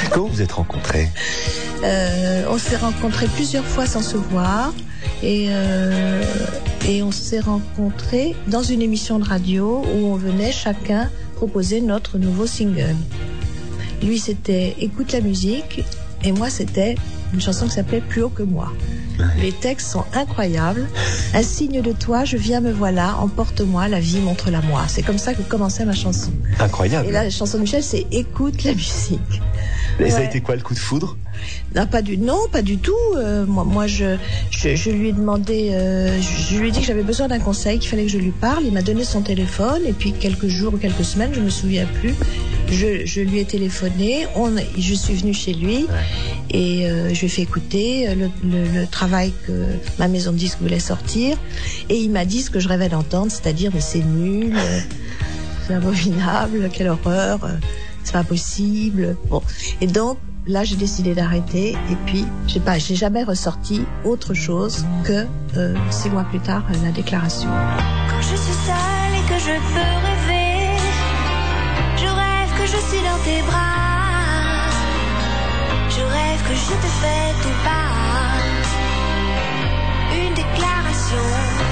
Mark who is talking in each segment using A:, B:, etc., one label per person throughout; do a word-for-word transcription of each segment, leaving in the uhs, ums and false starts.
A: Comment vous êtes rencontrés?
B: euh, On s'est rencontrés plusieurs fois sans se voir. Et, euh, et on s'est rencontrés dans une émission de radio où on venait chacun proposer notre nouveau single. Lui, c'était Écoute la musique, et moi, c'était une chanson qui s'appelait Plus haut que moi. Les textes sont incroyables. Un signe de toi, je viens, me voilà, emporte-moi, la vie, montre-la moi. C'est comme ça que commençait ma chanson.
A: Incroyable.
B: Et là, la chanson de Michel, c'est Écoute la musique.
A: Et
B: Ouais.
A: ça a été quoi le coup de foudre?
B: Non, pas du, non, pas du tout. Euh, moi, moi, je, je, je lui ai demandé, euh, je, je lui ai dit que j'avais besoin d'un conseil, qu'il fallait que je lui parle. Il m'a donné son téléphone, et puis quelques jours ou quelques semaines, je me souviens plus. Je, je lui ai téléphoné. On, je suis venue chez lui, ouais. et euh, je lui ai fait écouter le, le, le travail que ma maison de disques voulait sortir, et il m'a dit ce que je rêvais d'entendre, c'est-à-dire mais c'est nul, euh, c'est abominable, quelle horreur, euh, c'est pas possible. Bon, et donc là, j'ai décidé d'arrêter, et puis, je sais pas, j'ai jamais ressorti autre chose que euh, six mois plus tard, la déclaration.
C: Quand je suis seule et que je peux rêver, je rêve que je suis dans tes bras. Je rêve que je te fais tout part. Une déclaration,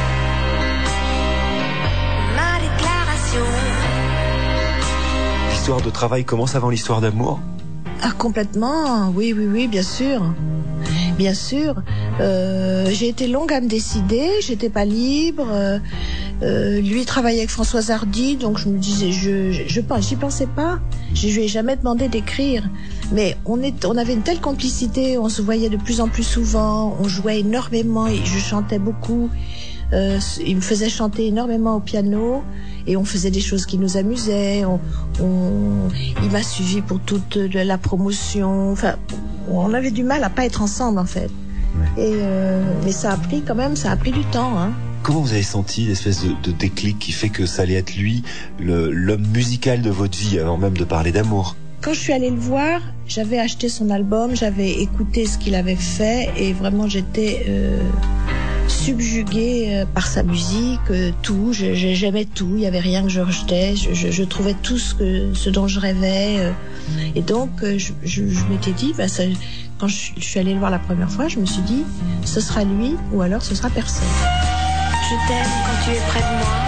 C: ma déclaration.
A: L'histoire de travail commence avant l'histoire d'amour?
B: Ah, complètement, oui, oui, oui, bien sûr. Bien sûr. Euh, j'ai été longue à me décider, j'étais pas libre. Euh, euh, lui travaillait avec Françoise Hardy, donc je me disais, je, je, je pense, j'y pensais pas. Je lui ai jamais demandé d'écrire. Mais on est, on avait une telle complicité, on se voyait de plus en plus souvent, on jouait énormément, je chantais beaucoup. Euh, il me faisait chanter énormément au piano, et on faisait des choses qui nous amusaient. On, on, il m'a suivi pour toute la promotion. Enfin, on avait du mal à pas être ensemble en fait. Ouais. Et euh, mais ça a pris quand même, ça a pris du temps. Hein.
A: Comment vous avez senti l'espèce de, de déclic qui fait que ça allait être lui, le, l'homme musical de votre vie, avant même de parler d'amour?
B: Quand je suis allée le voir, j'avais acheté son album, j'avais écouté ce qu'il avait fait, et vraiment j'étais euh, subjuguée euh, par sa musique, euh, tout. Je, je, j'aimais tout, il y avait rien que je rejetais. Je, je, je trouvais tout ce que, ce dont je rêvais. Euh, et donc, euh, je, je, je m'étais dit, bah, ça, quand je, je suis allée le voir la première fois, je me suis dit, ce sera lui ou alors ce sera personne.
C: Je t'aime quand tu es près de moi.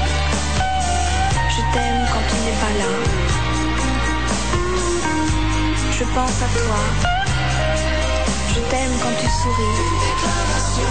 C: Je t'aime quand tu n'es pas là. Je pense à toi. Je t'aime quand tu souris.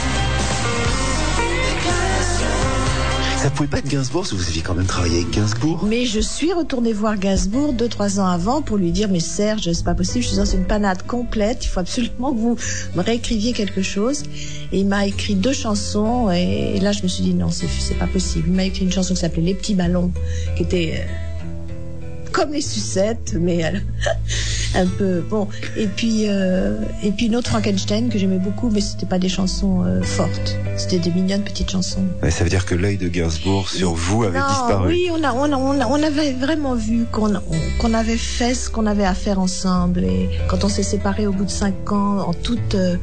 A: Ça pouvait pas être Gainsbourg, parce que vous aviez quand même travaillé avec Gainsbourg.
B: Mais je suis retournée voir Gainsbourg deux, trois ans avant pour lui dire, mais Serge, c'est pas possible, je suis dans une panade complète, il faut absolument que vous me réécriviez quelque chose. Et il m'a écrit deux chansons, et là je me suis dit, non, c'est, c'est pas possible. Il m'a écrit une chanson qui s'appelait Les Petits Ballons, qui était euh, comme les sucettes, mais euh, un peu bon. Et puis, euh, et puis une autre Frankenstein que j'aimais beaucoup, mais c'était pas des chansons euh, fortes. C'était des mignonnes petites chansons.
A: Ouais, ça veut dire que l'œil de Gainsbourg sur oui. vous avait
B: non,
A: disparu.
B: Oui, on, a, on, a, on, a, on avait vraiment vu qu'on, on, qu'on avait fait ce qu'on avait à faire ensemble. Et quand on s'est séparés au bout de cinq ans, en toute euh,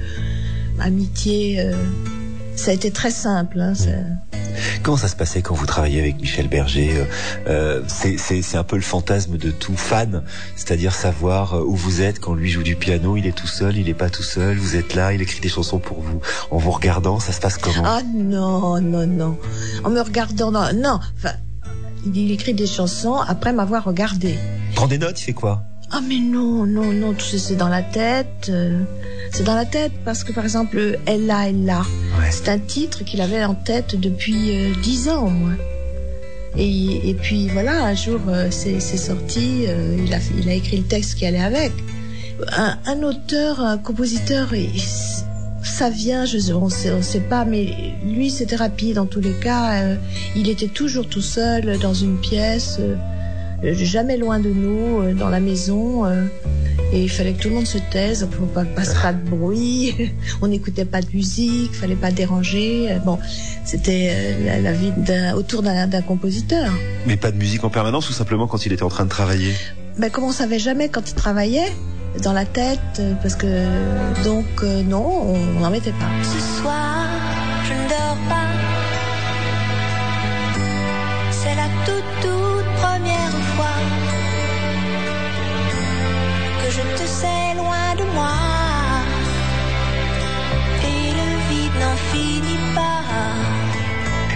B: amitié, euh, ça a été très simple. Hein, ça...
A: Comment ça se passait quand vous travailliez avec Michel Berger? euh, c'est, c'est, c'est un peu le fantasme de tout fan, c'est-à-dire savoir où vous êtes quand lui joue du piano, il est tout seul, il est pas tout seul, vous êtes là, il écrit des chansons pour vous. En vous regardant, ça se passe comment?
B: Ah non, non, non. En me regardant, non. non. Enfin, il écrit des chansons après m'avoir regardé.
A: Prend des notes, il fait quoi?
B: Ah mais non, non, non, tout ça c'est dans la tête. Euh, c'est dans la tête parce que par exemple, Elle là, elle là, ouais. C'est un titre qu'il avait en tête depuis euh, dix ans au moins. Et, et puis voilà, un jour euh, c'est, c'est sorti, euh, il, a, il a écrit le texte qui allait avec. Un, un auteur, un compositeur, il, ça vient, je, on sait, on sait pas, mais lui c'était rapide en tous les cas. Euh, il était toujours tout seul dans une pièce. Euh, jamais loin de nous, euh, dans la maison, euh, et il fallait que tout le monde se taise, on ne passe pas de bruit, on n'écoutait pas de musique, fallait pas déranger. Bon, c'était euh, la, la vie d'un, autour d'un, d'un compositeur.
A: Mais pas de musique en permanence, ou simplement quand il était en train de travailler?
B: Ben, comme on savait jamais quand il travaillait, dans la tête, parce que donc euh, non, on n'en mettait pas.
C: Ce soir, je ne dors pas. C'est la toute toute première fois que je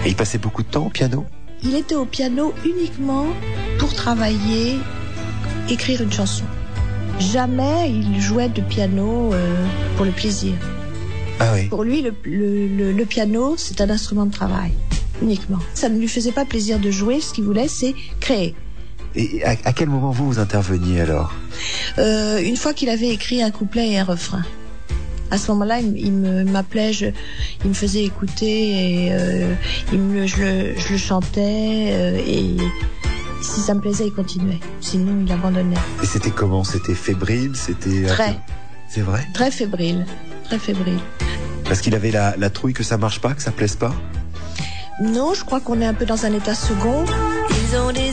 A: Et il passait beaucoup de temps au piano?
B: Il était au piano uniquement pour travailler, écrire une chanson. Jamais il jouait de piano euh, pour le plaisir.
A: Ah oui.
B: Pour lui, le, le, le, le piano, c'est un instrument de travail, uniquement. Ça ne lui faisait pas plaisir de jouer, ce qu'il voulait, c'est créer.
A: Et à, à quel moment vous vous interveniez alors?
B: euh, Une fois qu'il avait écrit un couplet et un refrain. À ce moment-là, il, il me, m'appelait, je, il me faisait écouter et euh, il me, je, le, je le chantais euh, et si ça me plaisait, il continuait. Sinon, il abandonnait.
A: Et c'était comment? C'était fébrile? C'était
B: Très.
A: C'est vrai?
B: Très fébrile, très fébrile.
A: Parce qu'il avait la, la trouille que ça marche pas, que ça plaise pas?
B: Non, je crois qu'on est un peu dans un état second.
C: Ils ont des